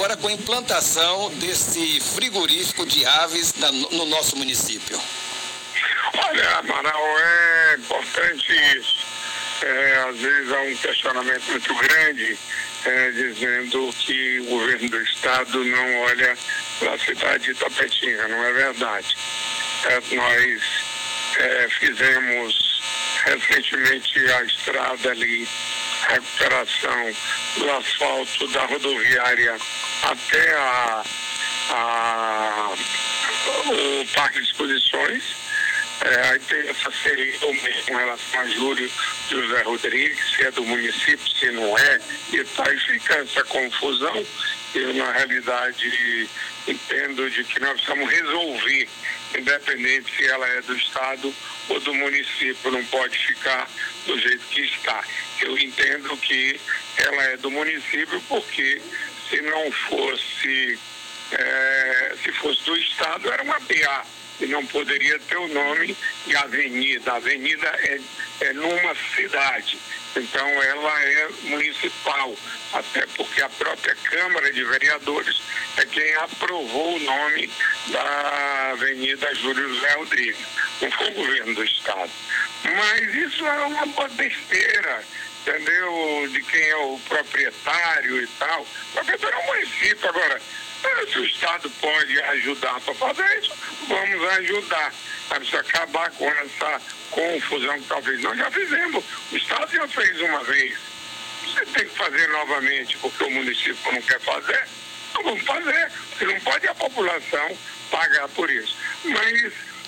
agora com a implantação desse frigorífico de aves no nosso município? Olha, Amaral, é importante isso. Às vezes há um questionamento muito grande dizendo que o governo do estado não olha para a cidade de Itapetinga. Não é verdade. Nós fizemos recentemente a estrada ali, a recuperação do asfalto da rodoviária até o Parque de Exposições. Aí tem essa série com relação a Júlio José Rodrigues, se é do município, se não é, e tal, e fica essa confusão. Eu, na realidade, entendo de que nós precisamos resolver, independente se ela é do estado ou do município, não pode ficar do jeito que está. Eu entendo que ela é do município porque se não fosse, se fosse do estado, era uma PA. E não poderia ter o nome de avenida. A avenida é numa cidade, então ela é municipal, até porque a própria Câmara de Vereadores é quem aprovou o nome da Avenida Júlio José Rodrigues, não foi o governo do estado. Mas isso é uma boa besteira, entendeu? De quem é o proprietário e tal. O proprietário é o município. Agora, se o estado pode ajudar para fazer isso, vamos ajudar. Vamos acabar com essa confusão que talvez nós já fizemos. O estado já fez uma vez. Você tem que fazer novamente porque o município não quer fazer. Então vamos fazer. Porque não pode a população pagar por isso. Mas